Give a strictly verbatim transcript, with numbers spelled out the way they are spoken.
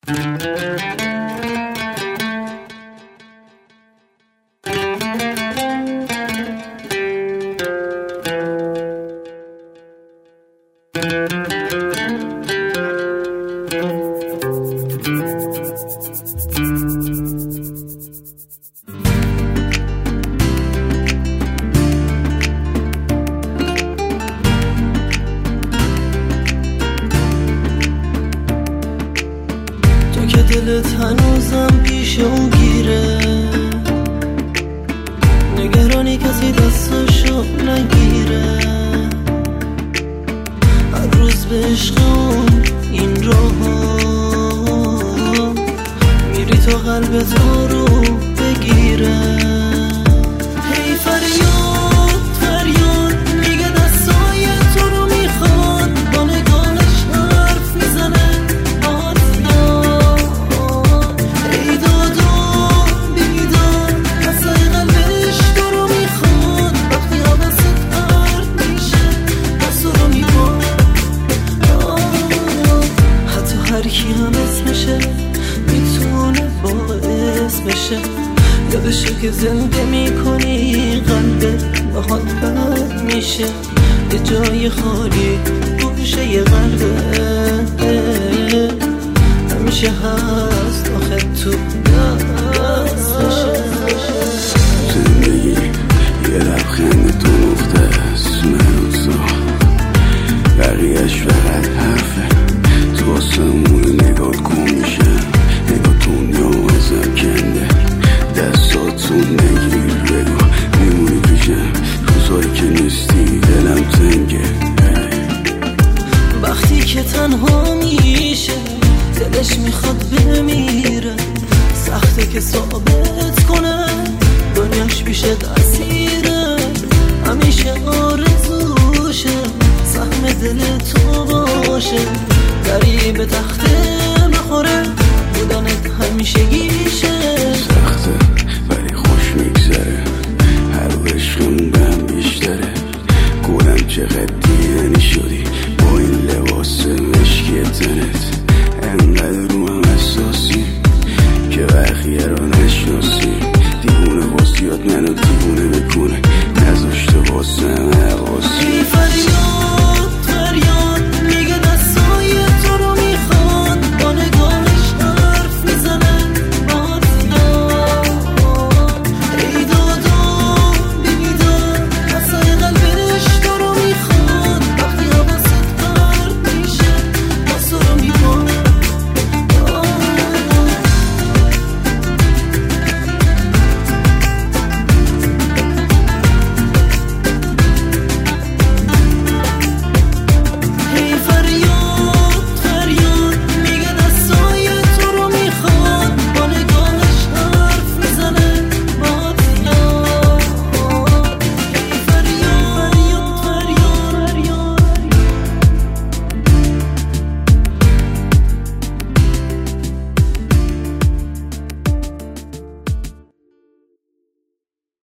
دلت هنوزم پیش اون گیره، نگرانی کسی دستشو نگیره. هر روز به عشق اون این راه میری تا قلبت رو بگیره. هی فریاد فریاد میگه دستای تو رو میخواد، با نگاهش حرف میزنه باهات زیاد. هی دادا بیدار دستای قلبش تو رو میخواد، وقتی حواست پرت میشه دست رو میباد. حتی هر کی هم اسمشه میتونه باعث بشه یادشه که زنده میکنی قلبت باهات بد میشه. یه جای خالی گوشه یه قلبه همیشه هست آخه تو دستشه. زندگی یه لبخند تو نقطه است، من سا بقیهش فقط حرفه. تو آسمون نگاه کن میشه، نگاه دنیا ازم کنده. دستاتون نگیر بگو میمونی پیشم، روزایی که نیستی دلم تنگه. وقتی که تنها میشه دلش میخواد بمیره، سخته که ثابت کنه دنیاش پیشه دستیره. همیشه آرزوشه سهم دل تو باشه، دری به تخته نخوره بودنت همیشه گیشه. سخته ولی خوش میگذره، هر عشقم بهم بیشتره. گلم چقدر دیدنی شدی با این لباس